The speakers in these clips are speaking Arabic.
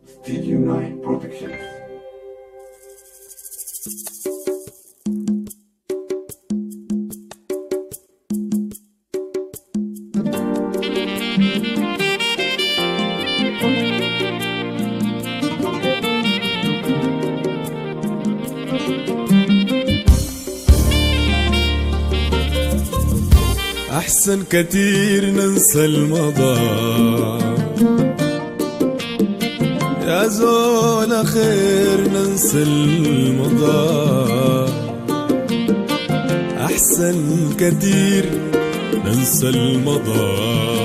Studio 9 Productions. أحسن كتير ننسى المضى يا زول، خير ننسى المضى. أحسن كتير ننسى المضى.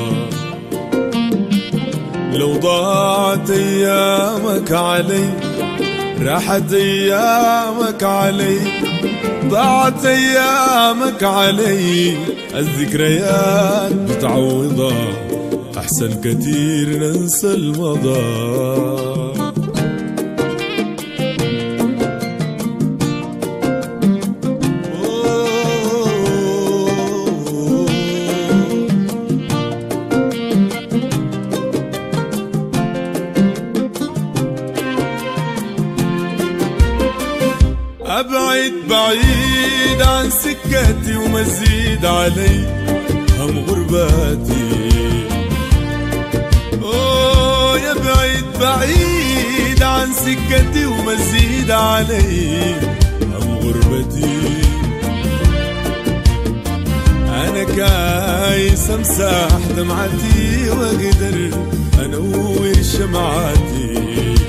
لو ضاعت أيامك علي، راحت أيامك علي، ضاعت أيامك علي، الذكريات بتعوضها. أحسن كتير ننسى المضى. أبعد بعيد عن سكتي ومزيد علي هم غرباتي. أوه يا بعيد بعيد عن سكتي ومزيد علي هم غربتي. أنا كايس أمسح دمعتي وأقدر أنور شمعاتي.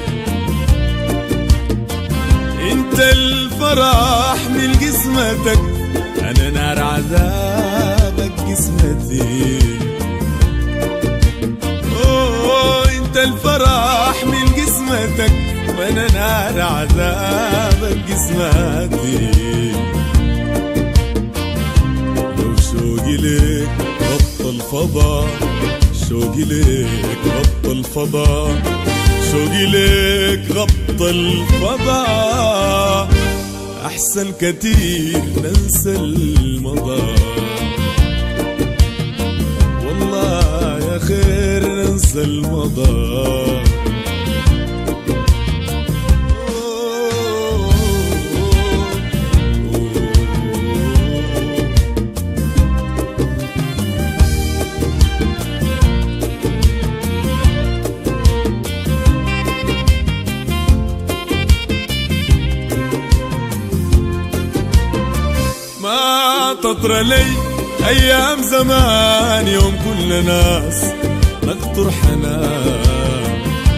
انت الفرح من قسمتك، انا نار عذابك قسمتي. اوه انت الفرح من قسمتك، وانا نار عذابك قسمتي. لو شوقي ليك غطى الفضا، شوقي ليك غطى الفضا، شوقي ليك غطى الفضا. أحسن كتير ننسى المضى. والله يا خير ننسى المضى. ما تطر لي أيام زمان، يوم كل ناس نقطر حنان.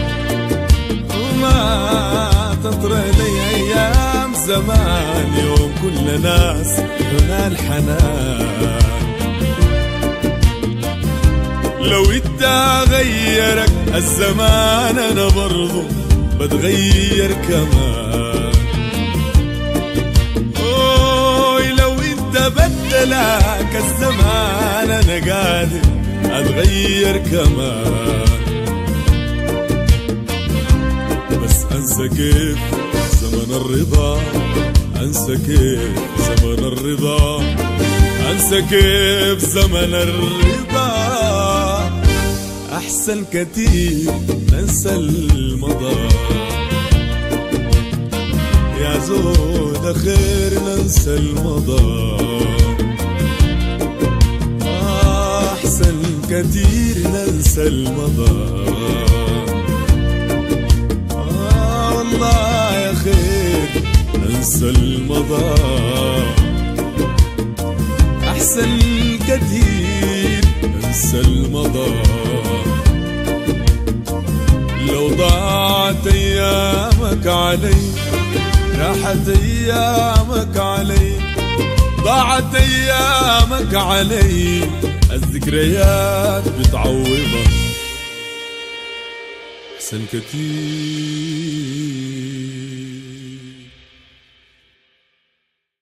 وما تطر لي أيام زمان، يوم كل ناس ننال حنان. لو انت غيرك الزمان، أنا برضو بتغير كمان. بدلك الزمان، أنا قادر أتغير كمان. بس أنسى كيف زمن الرضا، أنسى كيف زمن الرضا، أنسى كيف زمن الرضا. أحسن كتير ننسى المضى. يا زود خير ننسى المضى. أحسن كتير ننسى المضى. والله يا خير ننسى المضى. أحسن كتير ننسى المضى. لو ضاعت أيامك علي، راحت أيامك علي، ضاعت أيامك علي، الذكريات بتعوضها. أحسن كتير